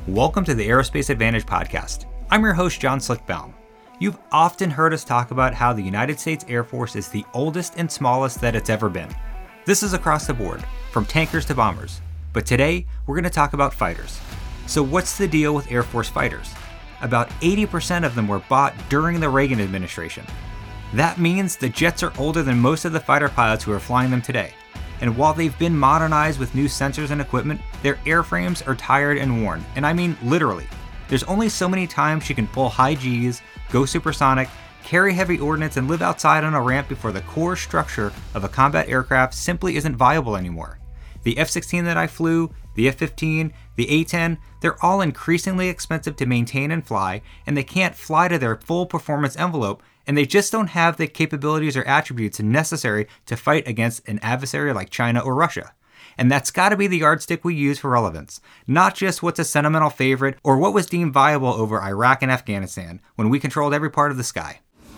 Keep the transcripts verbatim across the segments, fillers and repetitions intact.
Welcome to the Aerospace Advantage podcast. I'm your host, John Slickbaum. You've often heard us talk about how the United States Air Force is the oldest and smallest that it's ever been. This is across the board, from tankers to bombers. But today, we're going to talk about fighters. So what's the deal with Air Force fighters? About eighty percent of them were bought during the Reagan administration. That means the jets are older than most of the fighter pilots who are flying them today. And while they've been modernized with new sensors and equipment, their airframes are tired and worn. And I mean literally. There's only so many times you can pull high G's, go supersonic, carry heavy ordnance, and live outside on a ramp before the core structure of a combat aircraft simply isn't viable anymore. The F sixteen that I flew, the F fifteen, the A ten, they're all increasingly expensive to maintain and fly, and they can't fly to their full performance envelope, and they just don't have the capabilities or attributes necessary to fight against an adversary like China or Russia. And that's got to be the yardstick we use for relevance, not just what's a sentimental favorite or what was deemed viable over Iraq and Afghanistan when we controlled every part of the sky.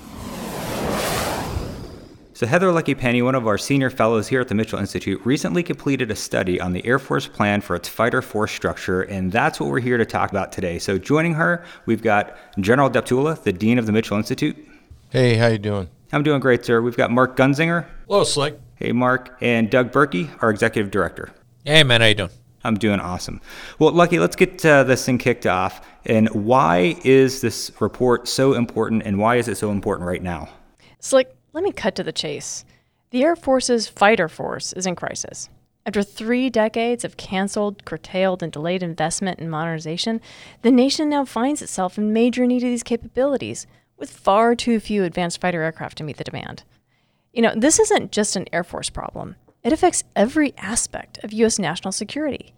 So Heather Lucky Penny, one of our senior fellows here at the Mitchell Institute, recently completed a study on the Air Force plan for its fighter force structure, and that's what we're here to talk about today. So joining her, we've got General Deptula, the Dean of the Mitchell Institute. Hey, how you doing? I'm doing great, sir. We've got Mark Gunzinger. Hello, Slick. Hey, Mark. And Doug Berkey, our Executive Director. Hey, man, how you doing? I'm doing awesome. Well, Lucky, let's get uh, this thing kicked off. And why is this report so important, and why is it so important right now? Slick, let me cut to the chase. The Air Force's fighter force is in crisis. After three decades of canceled, curtailed, and delayed investment in modernization, the nation now finds itself in major need of these capabilities, with far too few advanced fighter aircraft to meet the demand. You know, this isn't just an Air Force problem. It affects every aspect of U S national security.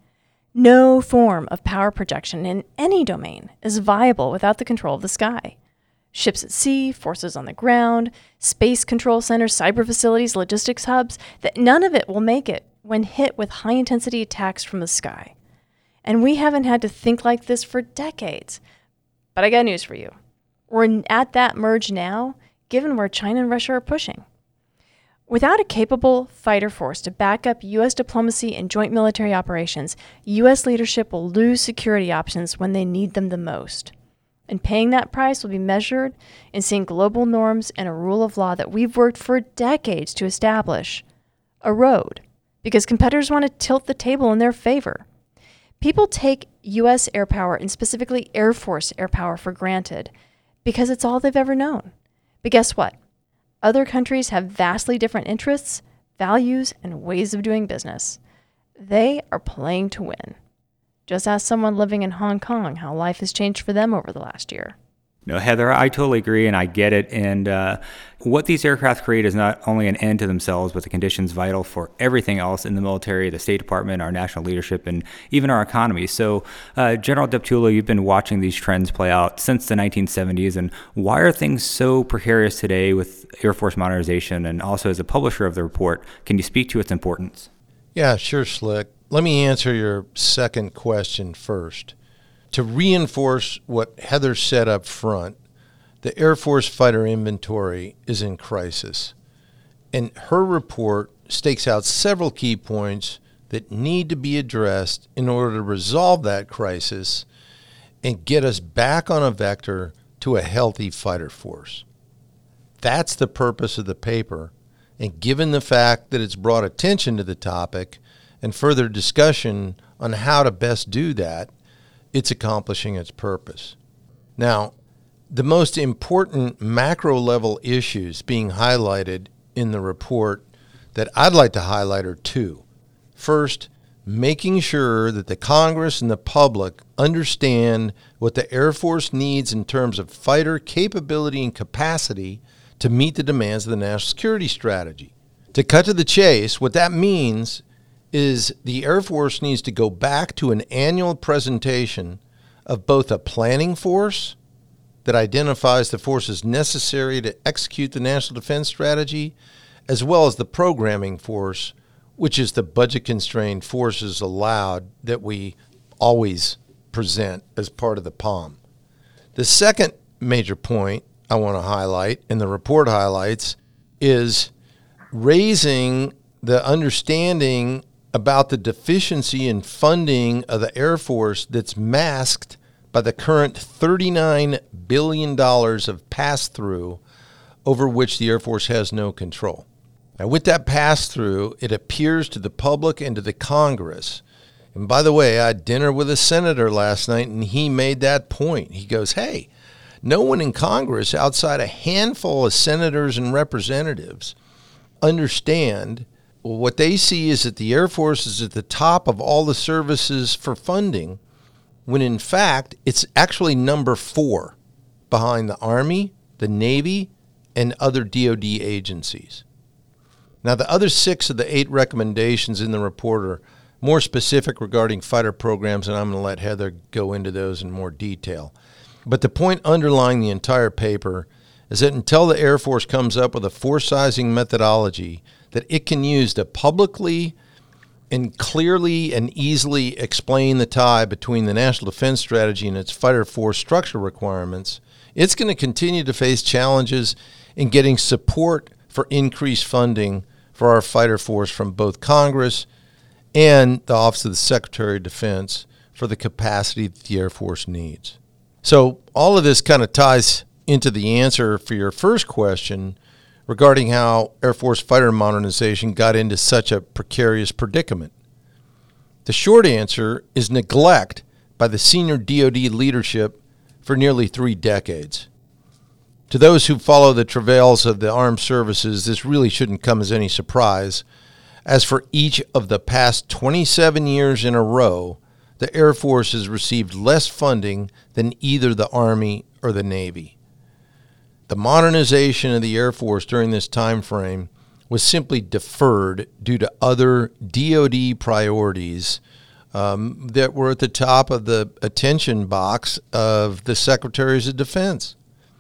No form of power projection in any domain is viable without the control of the sky. Ships at sea, forces on the ground, space control centers, cyber facilities, logistics hubs, that none of it will make it when hit with high-intensity attacks from the sky. And we haven't had to think like this for decades. But I got news for you. We're at that merge now, given where China and Russia are pushing. Without a capable fighter force to back up U S diplomacy and joint military operations, U S leadership will lose security options when they need them the most. And paying that price will be measured in seeing global norms and a rule of law that we've worked for decades to establish erode, because competitors want to tilt the table in their favor. People take U S air power, and specifically Air Force air power, for granted because it's all they've ever known. But guess what? Other countries have vastly different interests, values, and ways of doing business. They are playing to win. Just ask someone living in Hong Kong how life has changed for them over the last year. No, Heather, I totally agree, and I get it. And uh, what these aircraft create is not only an end to themselves, but the conditions vital for everything else in the military, the State Department, our national leadership, and even our economy. So, uh, General Deptula, you've been watching these trends play out since the nineteen seventies, and why are things so precarious today with Air Force modernization? And also, as a publisher of the report, can you speak to its importance? Yeah, sure, Slick. Let me answer your second question first. To reinforce what Heather said up front, the Air Force fighter inventory is in crisis. And her report stakes out several key points that need to be addressed in order to resolve that crisis and get us back on a vector to a healthy fighter force. That's the purpose of the paper. And given the fact that it's brought attention to the topic and further discussion on how to best do that, it's accomplishing its purpose. Now, the most important macro-level issues being highlighted in the report that I'd like to highlight are two. First, making sure that the Congress and the public understand what the Air Force needs in terms of fighter capability and capacity to meet the demands of the national security strategy. To cut to the chase, what that means is the Air Force needs to go back to an annual presentation of both a planning force that identifies the forces necessary to execute the national defense strategy, as well as the programming force, which is the budget-constrained forces allowed that we always present as part of the P O M. The second major point I want to highlight, and the report highlights, is raising the understanding about the deficiency in funding of the Air Force that's masked by the current thirty-nine billion dollars of pass-through over which the Air Force has no control. Now, with that pass-through, it appears to the public and to the Congress. And by the way, I had dinner with a senator last night, and he made that point. He goes, hey, no one in Congress outside a handful of senators and representatives understand what they see is that the Air Force is at the top of all the services for funding, when in fact it's actually number four behind the Army, the Navy, and other D O D agencies. Now, the other six of the eight recommendations in the report are more specific regarding fighter programs, and I'm going to let Heather go into those in more detail. But the point underlying the entire paper is that until the Air Force comes up with a force sizing methodology that it can use to publicly and clearly and easily explain the tie between the National Defense Strategy and its fighter force structure requirements, it's going to continue to face challenges in getting support for increased funding for our fighter force from both Congress and the Office of the Secretary of Defense for the capacity that the Air Force needs. So all of this kind of ties into the answer for your first question regarding how Air Force fighter modernization got into such a precarious predicament. The short answer is neglect by the senior D O D leadership for nearly three decades. To those who follow the travails of the armed services, this really shouldn't come as any surprise, as for each of the past twenty-seven years in a row, the Air Force has received less funding than either the Army or the Navy. The modernization of the Air Force during this time frame was simply deferred due to other D O D priorities um, that were at the top of the attention box of the Secretaries of Defense.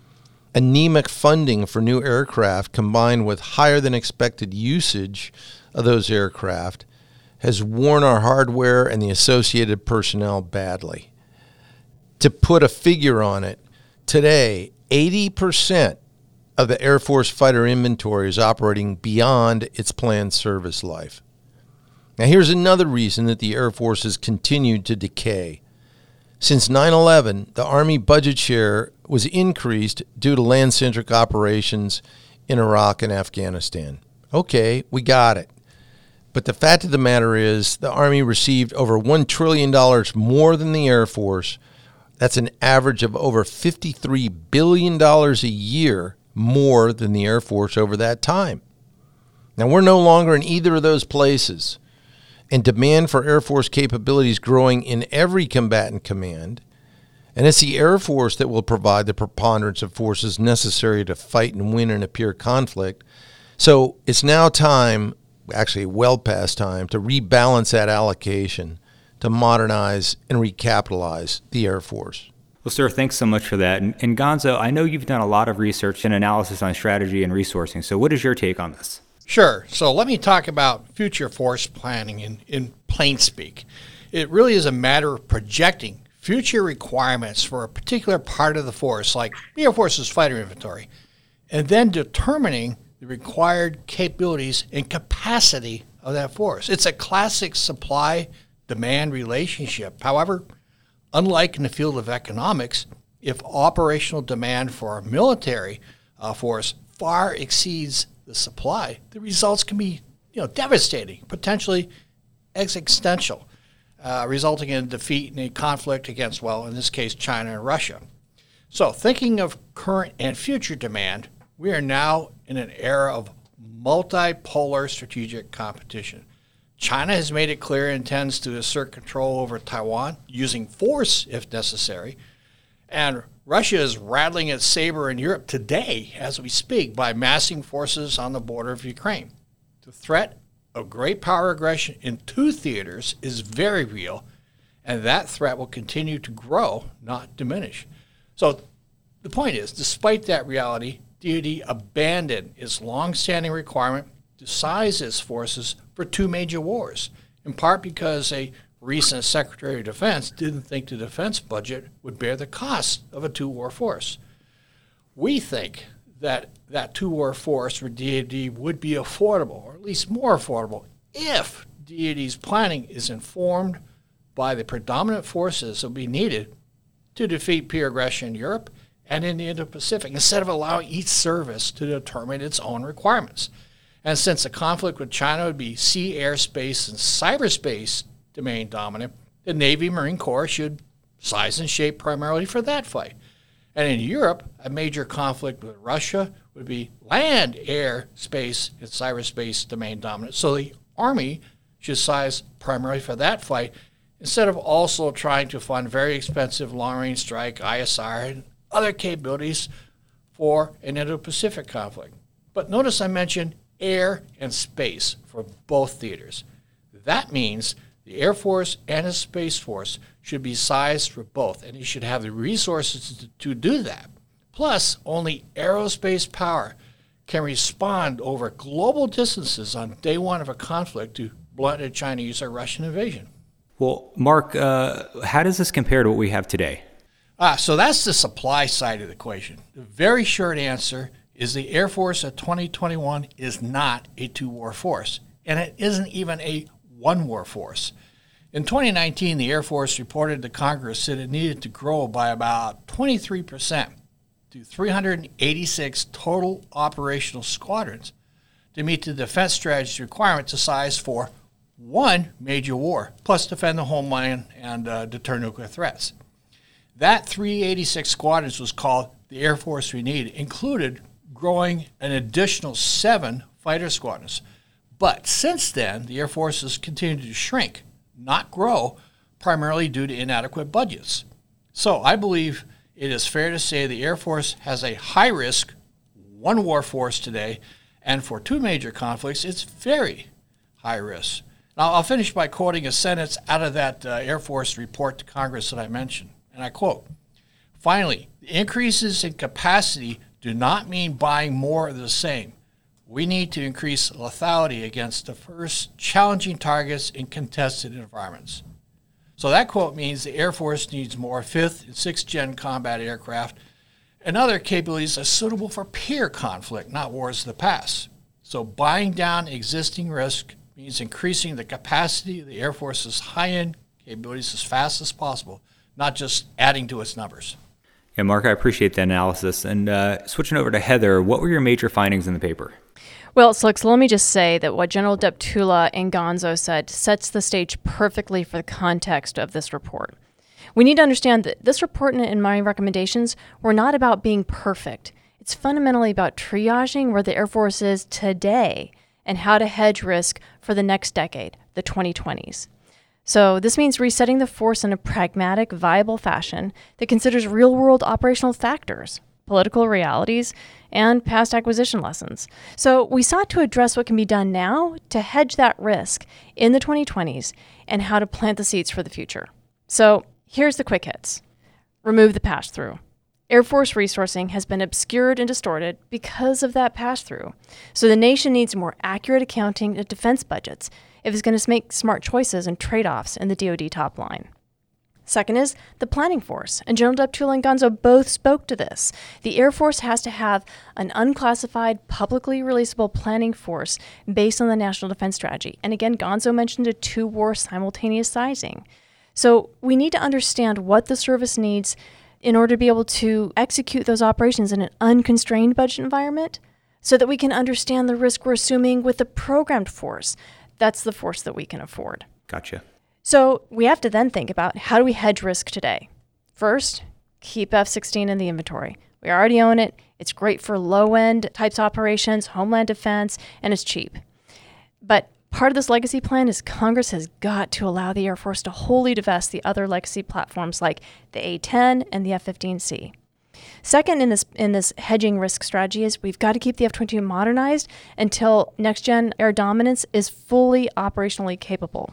Anemic funding for new aircraft combined with higher than expected usage of those aircraft has worn our hardware and the associated personnel badly. To put a figure on it, today, eighty percent of the Air Force fighter inventory is operating beyond its planned service life. Now, here's another reason that the Air Force has continued to decay. Since nine eleven, the Army budget share was increased due to land-centric operations in Iraq and Afghanistan. Okay, we got it. But the fact of the matter is the Army received over one trillion dollars more than the Air Force. That's an average of over fifty-three billion dollars a year more than the Air Force over that time. Now, we're no longer in either of those places, and demand for Air Force capabilities growing in every combatant command, and it's the Air Force that will provide the preponderance of forces necessary to fight and win in a peer conflict. So it's now time, actually well past time, to rebalance that allocation to modernize and recapitalize the Air Force. Well, sir, thanks so much for that. And, and Gonzo, I know you've done a lot of research and analysis on strategy and resourcing. So what is your take on this? Sure. So let me talk about future force planning in, in plain speak. It really is a matter of projecting future requirements for a particular part of the force, like the Air Force's fighter inventory, and then determining the required capabilities and capacity of that force. It's a classic supply-demand relationship. However, unlike in the field of economics, if operational demand for our military uh, force far exceeds the supply, the results can be, you know, devastating, potentially existential, uh, resulting in defeat in a conflict against, well, in this case, China and Russia. So thinking of current and future demand, we are now in an era of multipolar strategic competition. China has made it clear it intends to assert control over Taiwan, using force if necessary, and Russia is rattling its saber in Europe today as we speak by massing forces on the border of Ukraine. The threat of great power aggression in two theaters is very real, and that threat will continue to grow, not diminish. So the point is, despite that reality, D O D abandoned its long-standing requirement to size its forces for two major wars, in part because a recent Secretary of Defense didn't think the defense budget would bear the cost of a two-war force. We think that that two-war force for D O D would be affordable, or at least more affordable, if D O D's planning is informed by the predominant forces that will be needed to defeat peer aggression in Europe and in the Indo-Pacific, instead of allowing each service to determine its own requirements. And since the conflict with China would be sea, air, space, and cyberspace domain dominant, the Navy Marine Corps should size and shape primarily for that fight. And in Europe, a major conflict with Russia would be land, air, space, and cyberspace domain dominant. So the Army should size primarily for that fight, instead of also trying to fund very expensive long-range strike, I S R, and other capabilities for an Indo-Pacific conflict. But notice I mentioned air and space for both theaters. That means the Air Force and the Space Force should be sized for both, and you should have the resources to, to do that. Plus, only aerospace power can respond over global distances on day one of a conflict to blunt a Chinese or Russian invasion. Well, Mark, uh, how does this compare to what we have today? Ah, so that's the supply side of the equation. The very short answer is the Air Force of twenty twenty-one is not a two-war force, and it isn't even a one-war force. In twenty nineteen, the Air Force reported to Congress that it needed to grow by about twenty-three percent to three hundred eighty-six total operational squadrons to meet the defense strategy requirement to size for one major war, plus defend the homeland and uh, deter nuclear threats. That three hundred eighty-six squadrons was called the Air Force we need, included growing an additional seven fighter squadrons. But since then, the Air Force has continued to shrink, not grow, primarily due to inadequate budgets. So I believe it is fair to say the Air Force has a high-risk one-war force today, and for two major conflicts, it's very high risk. Now, I'll finish by quoting a sentence out of that uh, Air Force report to Congress that I mentioned, and I quote, "Finally, the increases in capacity do not mean buying more of the same. We need to increase lethality against the first challenging targets in contested environments." So that quote means the Air Force needs more fifth and sixth gen combat aircraft and other capabilities that are suitable for peer conflict, not wars of the past. So buying down existing risk means increasing the capacity of the Air Force's high-end capabilities as fast as possible, not just adding to its numbers. Yeah, Mark, I appreciate that analysis. And uh, switching over to Heather, what were your major findings in the paper? Well, so, so let me just say that what General Deptula and Gonzo said sets the stage perfectly for the context of this report. We need to understand that this report and my recommendations were not about being perfect. It's fundamentally about triaging where the Air Force is today and how to hedge risk for the next decade, the twenty twenties. So this means resetting the force in a pragmatic, viable fashion that considers real-world operational factors, political realities, and past acquisition lessons. So we sought to address what can be done now to hedge that risk in the twenty twenties and how to plant the seeds for the future. So here's the quick hits. Remove the pass-through. Air Force resourcing has been obscured and distorted because of that pass-through. So the nation needs more accurate accounting of defense budgets if it's going to make smart choices and trade-offs in the D O D top line. Second is the planning force, and General Deptula and Gonzo both spoke to this. The Air Force has to have an unclassified, publicly releasable planning force based on the National Defense Strategy. And again, Gonzo mentioned a two-war simultaneous sizing. So we need to understand what the service needs in order to be able to execute those operations in an unconstrained budget environment so that we can understand the risk we're assuming with the programmed force. That's the force that we can afford. Gotcha. So we have to then think about how do we hedge risk today? First, keep F sixteen in the inventory. We already own it. It's great for low-end types operations, homeland defense, and it's cheap. But part of this legacy plan is Congress has got to allow the Air Force to wholly divest the other legacy platforms like the A ten and the F fifteen C. Second in this in this hedging risk strategy is we've got to keep the F twenty-two modernized until next-gen air dominance is fully operationally capable.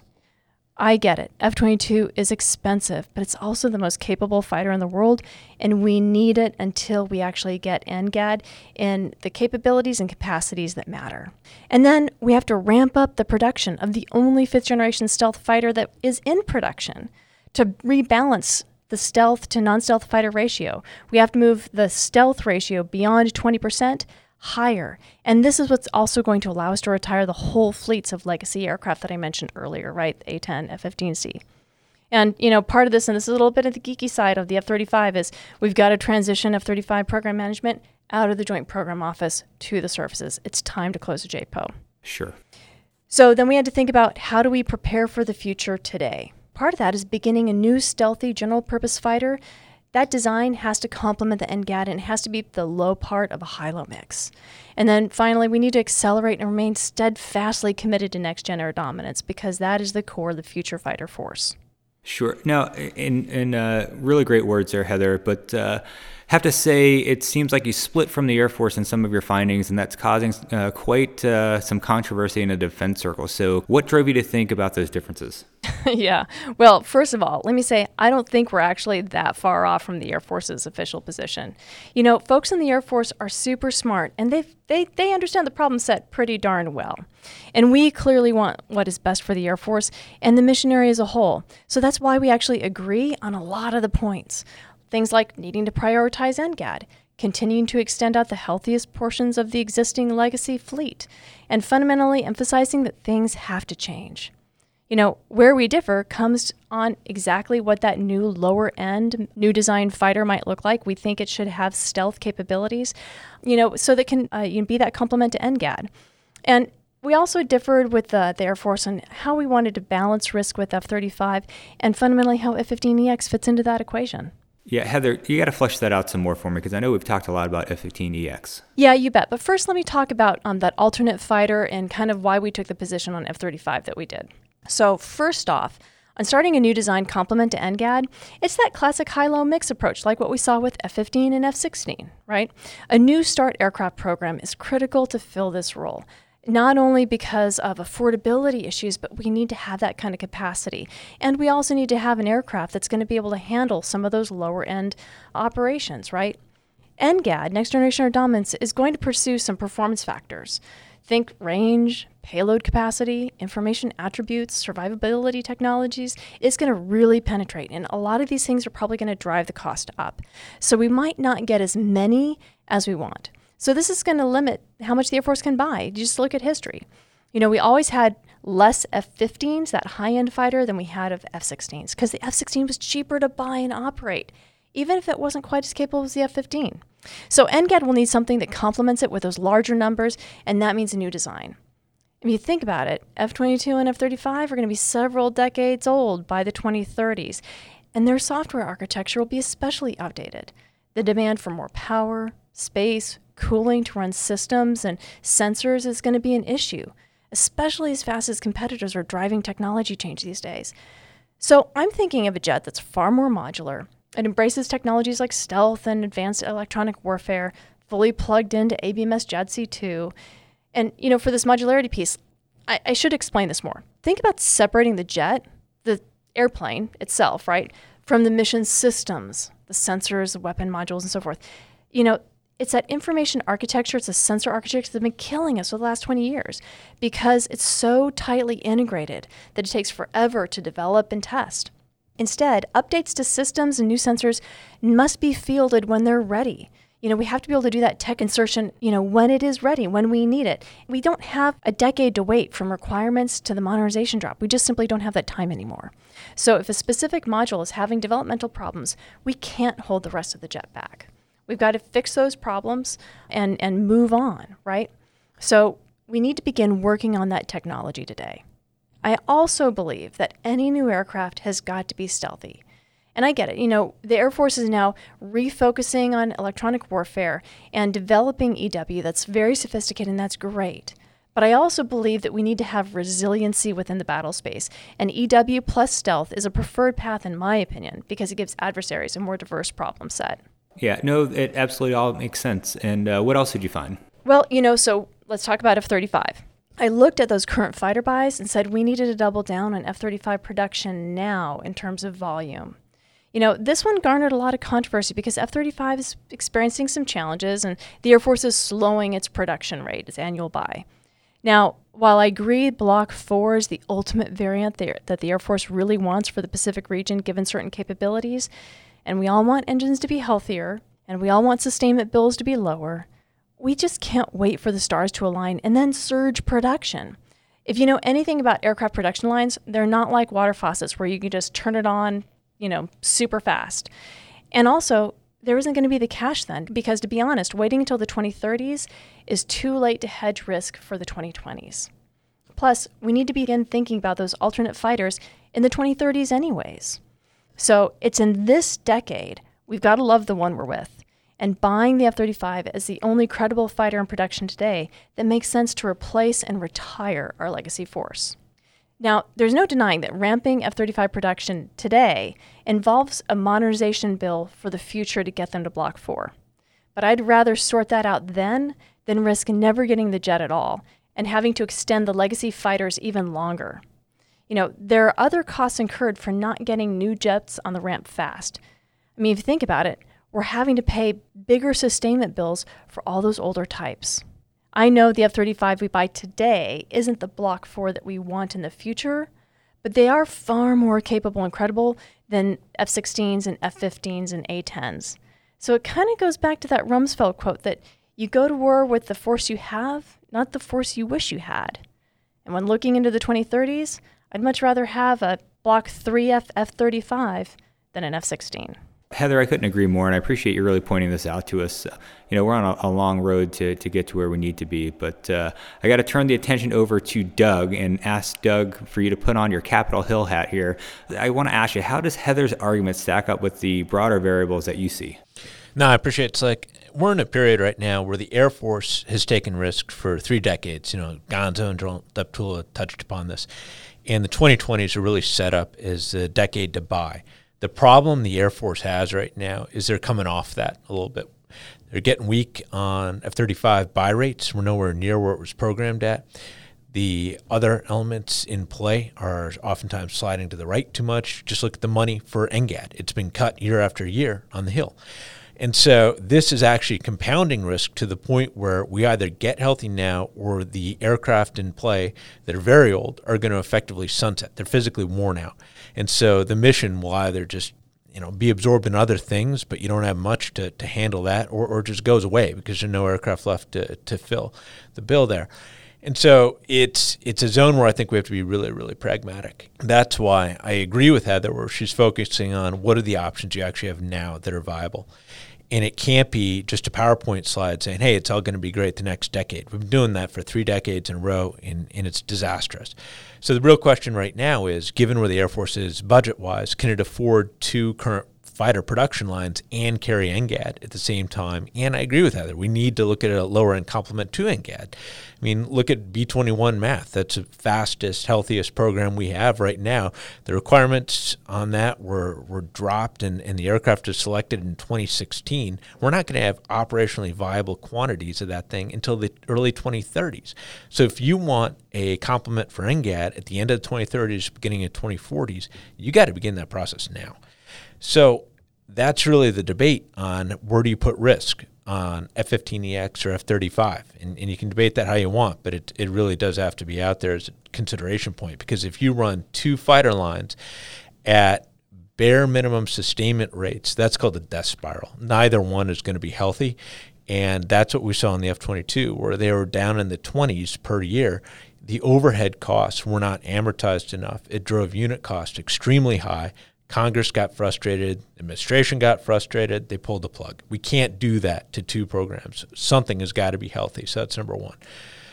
I get it. F twenty-two is expensive, but it's also the most capable fighter in the world, and we need it until we actually get N G A D in the capabilities and capacities that matter. And then we have to ramp up the production of the only fifth-generation stealth fighter that is in production to rebalance the stealth to non-stealth fighter ratio. We have to move the stealth ratio beyond twenty percent higher. And this is what's also going to allow us to retire the whole fleets of legacy aircraft that I mentioned earlier, right? A ten, F fifteen C. And, you know, part of this, and this is a little bit of the geeky side of the F thirty-five, is we've got to transition F thirty-five program management out of the Joint Program Office to the services. It's time to close the J P O. Sure. So then we had to think about, how do we prepare for the future today? Part of that is beginning a new stealthy general purpose fighter. That design has to complement the N G A D, and it has to be the low part of a high-low mix. And then finally, we need to accelerate and remain steadfastly committed to next-gen air dominance, because that is the core of the future fighter force. Sure. Now, in, in uh, really great words there, Heather, but uh, have to say it seems like you split from the Air Force in some of your findings, and that's causing uh, quite uh, some controversy in the defense circle. So what drove you to think about those differences? Yeah. Well, first of all, let me say, I don't think we're actually that far off from the Air Force's official position. You know, folks in the Air Force are super smart, and they they they understand the problem set pretty darn well. And we clearly want what is best for the Air Force and the mission area as a whole. So that's why we actually agree on a lot of the points. Things like needing to prioritize N G A D, continuing to extend out the healthiest portions of the existing legacy fleet, and fundamentally emphasizing that things have to change. You know, where we differ comes on exactly what that new lower end, new design fighter might look like. We think it should have stealth capabilities, you know, so that can uh, you know, be that complement to N G A D. And we also differed with the, the Air Force on how we wanted to balance risk with F thirty-five, and fundamentally how F fifteen E X fits into that equation. Yeah, Heather, you got to flesh that out some more for me, because I know we've talked a lot about F fifteen E X. Yeah, you bet. But first, let me talk about um, that alternate fighter and kind of why we took the position on F thirty-five that we did. So first off, on starting a new design complement to N G A D, it's that classic high-low mix approach, like what we saw with F fifteen and F sixteen, right? A new start aircraft program is critical to fill this role, not only because of affordability issues, but we need to have that kind of capacity. And we also need to have an aircraft that's going to be able to handle some of those lower-end operations, right? N G A D, Next Generation Air Dominance, is going to pursue some performance factors. Think range, payload capacity, information attributes, survivability technologies. It's going to really penetrate, and a lot of these things are probably going to drive the cost up. So we might not get as many as we want. So this is going to limit how much the Air Force can buy. Just look at history. You know, we always had less F fifteens, that high-end fighter, than we had of F sixteens, because the F sixteen was cheaper to buy and operate, even if it wasn't quite as capable as the F fifteen. So N G A D will need something that complements it with those larger numbers, and that means a new design. If you think about it, F twenty-two and F thirty-five are going to be several decades old by the twenty thirties, and their software architecture will be especially outdated. The demand for more power, space, cooling to run systems and sensors is going to be an issue, especially as fast as competitors are driving technology change these days. So I'm thinking of a jet that's far more modular. It embraces technologies like stealth and advanced electronic warfare, fully plugged into A B M S J A D C two. And, you know, for this modularity piece, I, I should explain this more. Think about separating the jet, the airplane itself, right, from the mission systems, the sensors, the weapon modules, and so forth. You know, it's that information architecture, it's a sensor architecture that's been killing us for the last twenty years because it's so tightly integrated that it takes forever to develop and test. Instead, updates to systems and new sensors must be fielded when they're ready. You know, we have to be able to do that tech insertion, you know, when it is ready, when we need it. We don't have a decade to wait from requirements to the modernization drop. We just simply don't have that time anymore. So if a specific module is having developmental problems, we can't hold the rest of the jet back. We've got to fix those problems and, and move on, right? So we need to begin working on that technology today. I also believe that any new aircraft has got to be stealthy. And I get it. You know, the Air Force is now refocusing on electronic warfare and developing E W that's very sophisticated, and that's great. But I also believe that we need to have resiliency within the battle space. And E W plus stealth is a preferred path, in my opinion, because it gives adversaries a more diverse problem set. Yeah, no, it absolutely all makes sense. And uh, what else did you find? Well, you know, so let's talk about F thirty-five. I looked at those current fighter buys and said we needed to double down on F thirty-five production now in terms of volume. You know, this one garnered a lot of controversy because F thirty-five is experiencing some challenges and the Air Force is slowing its production rate, its annual buy. Now, while I agree Block four is the ultimate variant that the Air Force really wants for the Pacific region given certain capabilities, and we all want engines to be healthier, and we all want sustainment bills to be lower, we just can't wait for the stars to align and then surge production. If you know anything about aircraft production lines, they're not like water faucets where you can just turn it on, you know, super fast. And also, there isn't going to be the cash then, because to be honest, waiting until the twenty thirties is too late to hedge risk for the twenty twenties. Plus, we need to begin thinking about those alternate fighters in the twenty thirties anyways. So it's in this decade, we've got to love the one we're with. And buying the F thirty-five is the only credible fighter in production today that makes sense to replace and retire our legacy force. Now, there's no denying that ramping F thirty-five production today involves a modernization bill for the future to get them to Block four. But I'd rather sort that out then than risk never getting the jet at all and having to extend the legacy fighters even longer. You know, there are other costs incurred for not getting new jets on the ramp fast. I mean, if you think about it, we're having to pay bigger sustainment bills for all those older types. I know the F thirty-five we buy today isn't the Block four that we want in the future, but they are far more capable and credible than F sixteens and F fifteens and A tens. So it kind of goes back to that Rumsfeld quote that you go to war with the force you have, not the force you wish you had. And when looking into the twenty thirties, I'd much rather have a Block three F F thirty-five than an F sixteen. Heather, I couldn't agree more, and I appreciate you really pointing this out to us. Uh, you know, we're on a, a long road to, to get to where we need to be, but uh, I got to turn the attention over to Doug and ask Doug for you to put on your Capitol Hill hat here. I want to ask you, how does Heather's argument stack up with the broader variables that you see? No, I appreciate it. It's like we're in a period right now where the Air Force has taken risks for three decades. You know, Gonzo and General Deptula touched upon this. And the twenty twenties are really set up as a decade to buy. The problem the Air Force has right now is they're coming off that a little bit. They're getting weak on F thirty-five buy rates. We're nowhere near where it was programmed at. The other elements in play are oftentimes sliding to the right too much. Just look at the money for N G A D. It's been cut year after year on the Hill. And so this is actually compounding risk to the point where we either get healthy now or the aircraft in play that are very old are going to effectively sunset. They're physically worn out. And so the mission will either just, you know, be absorbed in other things, but you don't have much to, to handle that, or, or just goes away because there's no aircraft left to, to fill the bill there. And so it's it's a zone where I think we have to be really, really pragmatic. That's why I agree with Heather, where she's focusing on what are the options you actually have now that are viable. And it can't be just a PowerPoint slide saying, hey, it's all going to be great the next decade. We've been doing that for three decades in a row, and, and it's disastrous. So the real question right now is, given where the Air Force is budget-wise, can it afford two current fighter production lines and carry N G A D at the same time? And I agree with Heather. We need to look at a lower-end complement to N G A D. I mean, look at B twenty-one math. That's the fastest, healthiest program we have right now. The requirements on that were, were dropped, and, and the aircraft was selected in twenty sixteen. We're not going to have operationally viable quantities of that thing until the early twenty thirties. So if you want a complement for N G A D at the end of the twenty thirties, beginning of twenty forties, you got to begin that process now. So that's really the debate on where do you put risk on F fifteen E X or F thirty-five. And, and you can debate that how you want, but it, it really does have to be out there as a consideration point, because if you run two fighter lines at bare minimum sustainment rates, that's called a death spiral. Neither one is going to be healthy, and that's what we saw in the F twenty-two, where they were down in the twenties per year. The overhead costs were not amortized enough. It drove unit costs extremely high. Congress got frustrated, administration got frustrated, they pulled the plug. We can't do that to two programs. Something has got to be healthy, so that's number one.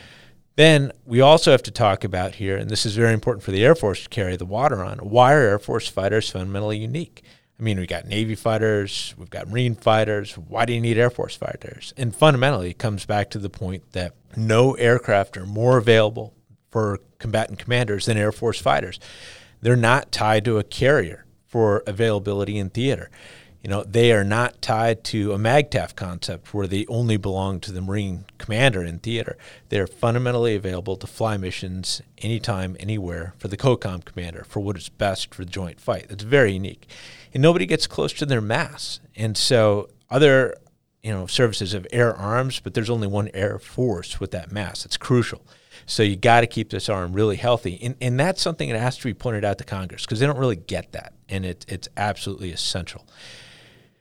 Then we also have to talk about here, and this is very important for the Air Force to carry the water on, why are Air Force fighters fundamentally unique? I mean, we've got Navy fighters, we've got Marine fighters, why do you need Air Force fighters? And fundamentally, it comes back to the point that no aircraft are more available for combatant commanders than Air Force fighters. They're not tied to a carrier for availability in theater. You know, they are not tied to a MAGTF concept where they only belong to the Marine commander in theater. They're fundamentally available to fly missions anytime, anywhere for the COCOM commander for what is best for the joint fight. That's very unique. And nobody gets close to their mass. And so other, you know, services have air arms, but there's only one Air Force with that mass. It's crucial. So you got to keep this arm really healthy. And, and that's something that has to be pointed out to Congress because they don't really get that, and it, it's absolutely essential.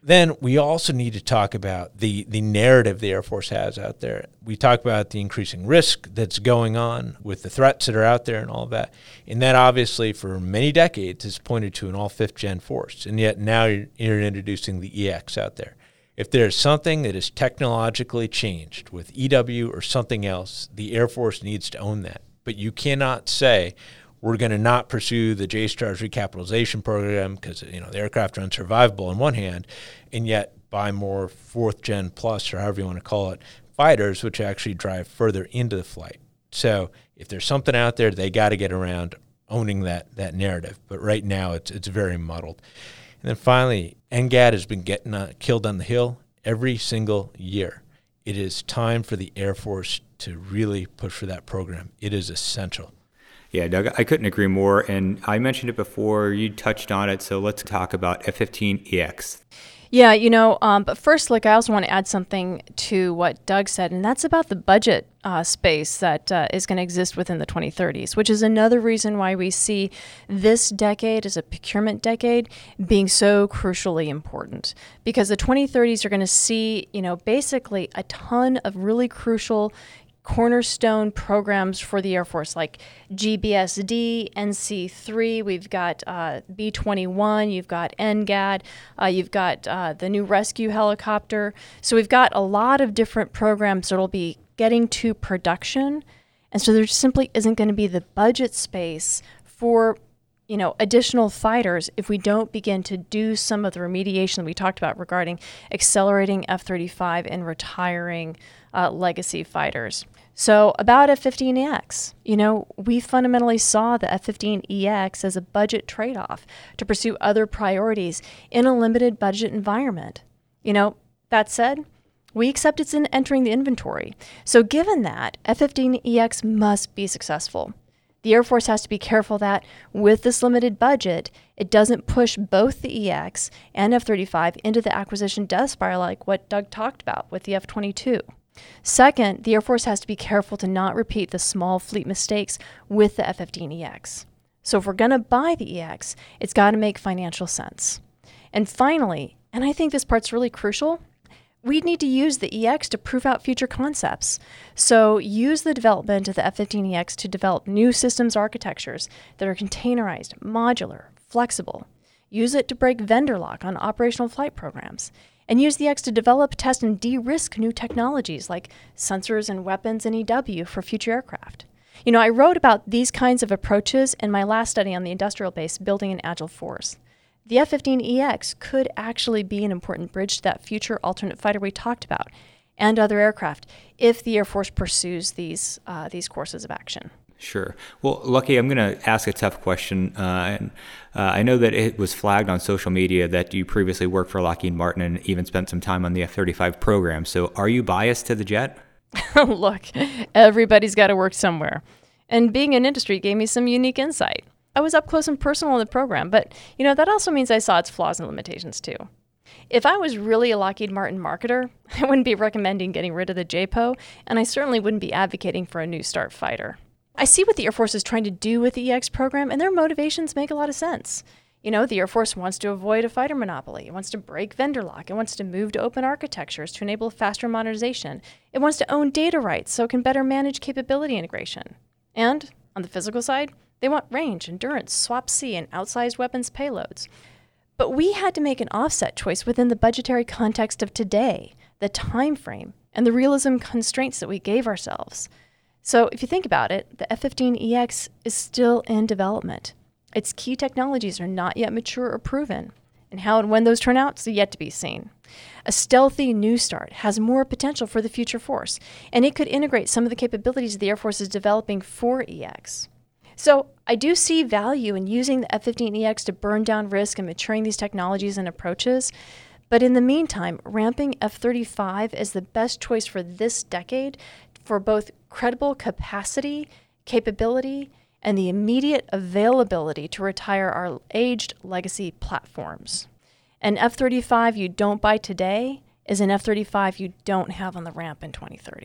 Then we also need to talk about the, the narrative the Air Force has out there. We talk about the increasing risk that's going on with the threats that are out there and all of that. And that obviously for many decades has pointed to an all fifth gen force. And yet now you're, you're introducing the E X out there. If there's something that is technologically changed with E W or something else, the Air Force needs to own that. But you cannot say, we're going to not pursue the J-STARS recapitalization program because, you know, the aircraft are unsurvivable on one hand, and yet buy more fourth gen plus, or however you want to call it, fighters, which actually drive further into the flight. So if there's something out there, they got to get around owning that that narrative. But right now, it's it's very muddled. And then finally, N G A D has been getting uh, killed on the Hill every single year. It is time for the Air Force to really push for that program. It is essential. Yeah, Doug, I couldn't agree more. And I mentioned it before, you touched on it, so let's talk about F fifteen E X. Yeah, you know, um, but first, like, I also want to add something to what Doug said, and that's about the budget uh, space that uh, is going to exist within the twenty thirties, which is another reason why we see this decade as a procurement decade being so crucially important. Because the twenty thirties are going to see, you know, basically a ton of really crucial cornerstone programs for the Air Force, like G B S D, N C three, we've got uh, B twenty-one, you've got N G A D, uh, you've got uh, the new rescue helicopter. So we've got a lot of different programs that will be getting to production. And so there simply isn't going to be the budget space for, you know, additional fighters if we don't begin to do some of the remediation that we talked about regarding accelerating F thirty-five and retiring uh, legacy fighters. So about F fifteen E X, you know, we fundamentally saw the F fifteen E X as a budget trade-off to pursue other priorities in a limited budget environment. You know, that said, we accept it's in entering the inventory. So given that, F fifteen E X must be successful. The Air Force has to be careful that with this limited budget, it doesn't push both the E X and F thirty-five into the acquisition death spiral like what Doug talked about with the F twenty-two. Second, the Air Force has to be careful to not repeat the small fleet mistakes with the F fifteen E X. So if we're going to buy the E X, it's got to make financial sense. And finally, and I think this part's really crucial, we need to use the E X to prove out future concepts. So use the development of the F fifteen E X to develop new systems architectures that are containerized, modular, flexible. Use it to break vendor lock on operational flight programs. And use the X to develop, test, and de-risk new technologies like sensors and weapons and E W for future aircraft. You know, I wrote about these kinds of approaches in my last study on the industrial base, Building an Agile Force. The F fifteen E X could actually be an important bridge to that future alternate fighter we talked about and other aircraft if the Air Force pursues these uh, these courses of action. Sure. Well, Lucky, I'm going to ask a tough question. Uh, and uh, I know that it was flagged on social media that you previously worked for Lockheed Martin and even spent some time on the F thirty-five program. So are you biased to the jet? Look, everybody's got to work somewhere. And being in industry gave me some unique insight. I was up close and personal in the program, but, you know, that also means I saw its flaws and limitations too. If I was really a Lockheed Martin marketer, I wouldn't be recommending getting rid of the J P O, and I certainly wouldn't be advocating for a new START fighter. I see what the Air Force is trying to do with the E X program, and their motivations make a lot of sense. You know, the Air Force wants to avoid a fighter monopoly. It wants to break vendor lock. It wants to move to open architectures to enable faster modernization. It wants to own data rights so it can better manage capability integration. And on the physical side, they want range, endurance, swap C, and outsized weapons payloads. But we had to make an offset choice within the budgetary context of today, the time frame, and the realism constraints that we gave ourselves. So if you think about it, the F fifteen E X is still in development. Its key technologies are not yet mature or proven, and how and when those turn out is yet to be seen. A stealthy new START has more potential for the future force, and it could integrate some of the capabilities the Air Force is developing for E X. So I do see value in using the F fifteen E X to burn down risk and maturing these technologies and approaches. But in the meantime, ramping F thirty-five is the best choice for this decade for both credible capacity, capability, and the immediate availability to retire our aged legacy platforms. An F thirty-five you don't buy today is an F thirty-five you don't have on the ramp in twenty thirty.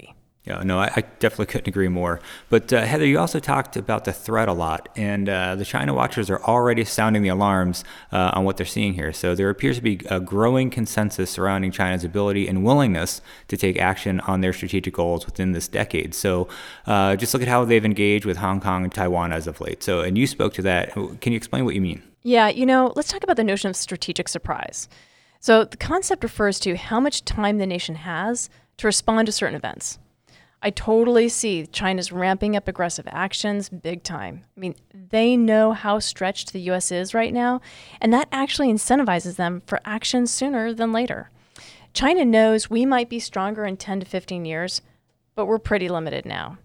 Yeah, no, I, I definitely couldn't agree more. But uh, Heather, you also talked about the threat a lot, and uh, the China watchers are already sounding the alarms uh, on what they're seeing here. So there appears to be a growing consensus surrounding China's ability and willingness to take action on their strategic goals within this decade. So uh, just look at how they've engaged with Hong Kong and Taiwan as of late. So, and you spoke to that. Can you explain what you mean? Yeah, you know, let's talk about the notion of strategic surprise. So the concept refers to how much time the nation has to respond to certain events. I totally see China's ramping up aggressive actions big time. I mean, they know how stretched the U S is right now, and that actually incentivizes them for action sooner than later. China knows we might be stronger in ten to fifteen years, but we're pretty limited now.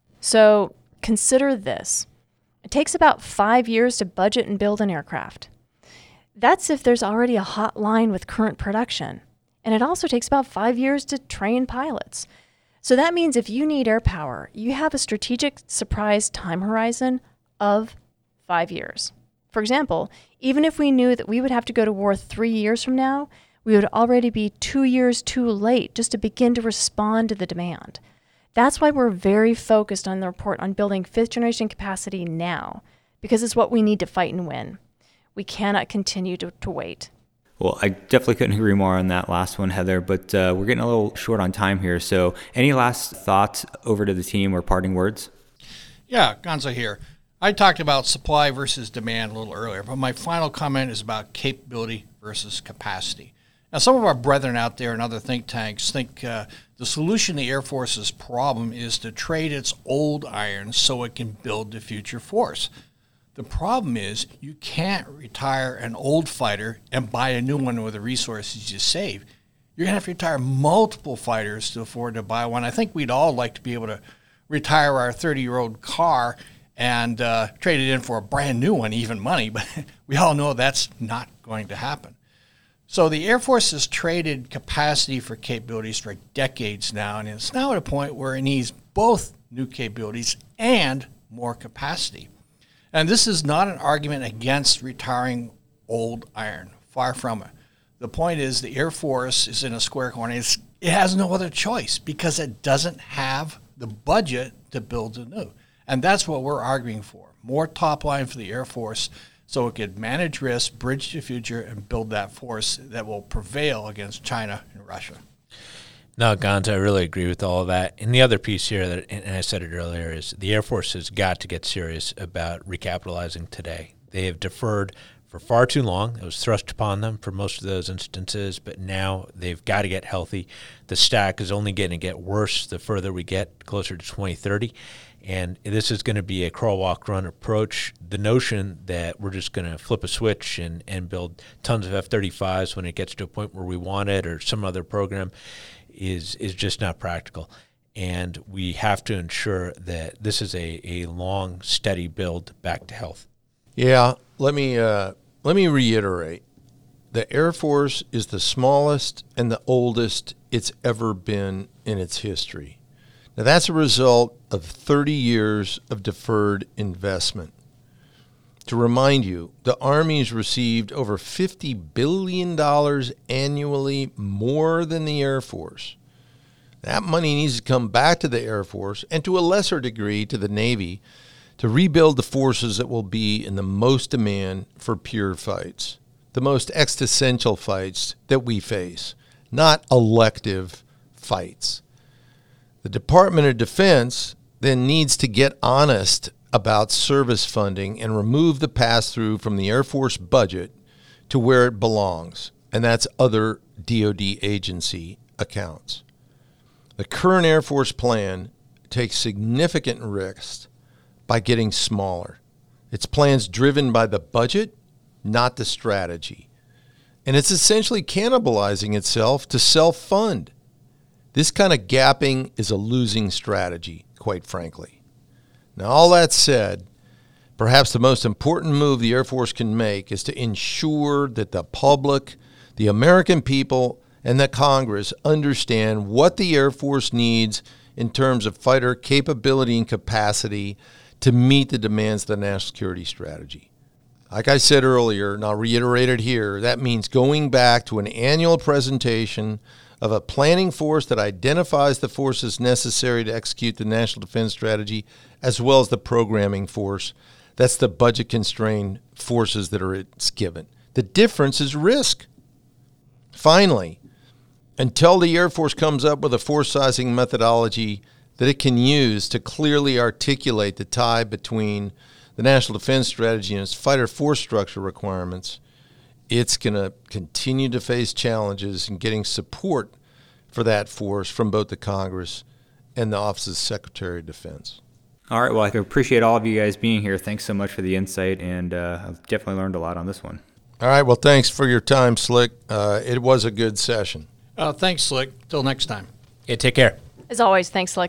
So consider this. It takes about five years to budget and build an aircraft. That's if there's already a hot line with current production. And it also takes about five years to train pilots. So that means if you need air power, you have a strategic surprise time horizon of five years. For example, even if we knew that we would have to go to war three years from now, we would already be two years too late just to begin to respond to the demand. That's why we're very focused on the report on building fifth generation capacity now, because it's what we need to fight and win. We cannot continue to, to wait. Well, I definitely couldn't agree more on that last one, Heather, but uh, we're getting a little short on time here. So any last thoughts over to the team or parting words? Yeah, Gonzo here. I talked about supply versus demand a little earlier, but my final comment is about capability versus capacity. Now, some of our brethren out there in other think tanks think uh, the solution to the Air Force's problem is to trade its old iron so it can build the future force. The problem is you can't retire an old fighter and buy a new one with the resources you save. You're going to have to retire multiple fighters to afford to buy one. I think we'd all like to be able to retire our thirty-year-old car and uh, trade it in for a brand new one, even money, but we all know that's not going to happen. So the Air Force has traded capacity for capabilities for decades now, and it's now at a point where it needs both new capabilities and more capacity. And this is not an argument against retiring old iron. Far from it. The point is the Air Force is in a square corner. It's, it has no other choice because it doesn't have the budget to build a new. And that's what we're arguing for. More top line for the Air Force so it could manage risk, bridge the future, and build that force that will prevail against China and Russia. No, Gonzo, I really agree with all of that. And the other piece here, that, and I said it earlier, is the Air Force has got to get serious about recapitalizing today. They have deferred for far too long. It was thrust upon them for most of those instances, but now they've got to get healthy. The stack is only going to get worse the further we get closer to twenty thirty. And this is going to be a crawl, walk, run approach. The notion that we're just going to flip a switch and, and build tons of F thirty-fives when it gets to a point where we want it or some other program is is just not practical. And we have to ensure that this is a, a long, steady build back to health. Yeah, let me uh, let me reiterate. The Air Force is the smallest and the oldest it's ever been in its history. Now, that's a result of thirty years of deferred investment. To remind you, the Army's received over fifty billion dollars annually more than the Air Force. That money needs to come back to the Air Force and to a lesser degree to the Navy to rebuild the forces that will be in the most demand for pure fights, the most existential fights that we face, not elective fights. The Department of Defense then needs to get honest about service funding and remove the pass-through from the Air Force budget to where it belongs, and that's other D O D agency accounts. The current Air Force plan takes significant risks by getting smaller. Its plan's driven by the budget, not the strategy. And it's essentially cannibalizing itself to self-fund. This kind of gapping is a losing strategy, quite frankly. Now, all that said, perhaps the most important move the Air Force can make is to ensure that the public, the American people, and the Congress understand what the Air Force needs in terms of fighter capability and capacity to meet the demands of the national security strategy. Like I said earlier, and I'll reiterate it here, that means going back to an annual presentation of a planning force that identifies the forces necessary to execute the National Defense Strategy, as well as the programming force. That's the budget-constrained forces that are it's given. The difference is risk. Finally, until the Air Force comes up with a force sizing methodology that it can use to clearly articulate the tie between the National Defense Strategy and its fighter force structure requirements, it's going to continue to face challenges in getting support for that force from both the Congress and the Office of Secretary of Defense. All right. Well, I appreciate all of you guys being here. Thanks so much for the insight, and uh, I've definitely learned a lot on this one. All right. Well, thanks for your time, Slick. Uh, it was a good session. Uh, thanks, Slick. Till next time. Yeah, take care. As always, thanks, Slick.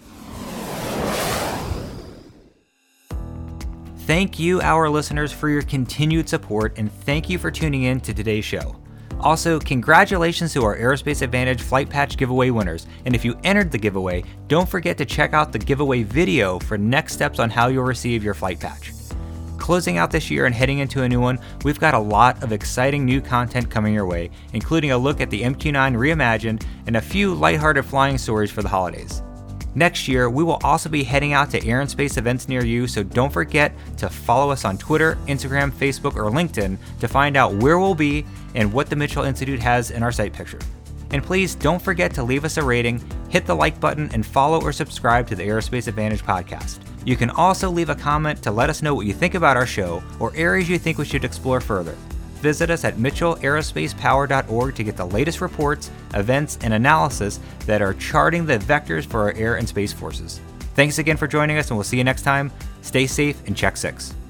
Thank you, our listeners, for your continued support, and thank you for tuning in to today's show. Also, congratulations to our Aerospace Advantage Flight Patch giveaway winners, and if you entered the giveaway, don't forget to check out the giveaway video for next steps on how you'll receive your Flight Patch. Closing out this year and heading into a new one, we've got a lot of exciting new content coming your way, including a look at the M Q nine reimagined and a few lighthearted flying stories for the holidays. Next year, we will also be heading out to air and space events near you, so don't forget to follow us on Twitter, Instagram, Facebook, or LinkedIn to find out where we'll be and what the Mitchell Institute has in our site picture. And please don't forget to leave us a rating, hit the like button, and follow or subscribe to the Aerospace Advantage podcast. You can also leave a comment to let us know what you think about our show or areas you think we should explore further. Visit us at mitchell aerospace power dot org to get the latest reports, events, and analysis that are charting the vectors for our air and space forces. Thanks again for joining us, and we'll see you next time. Stay safe and check six.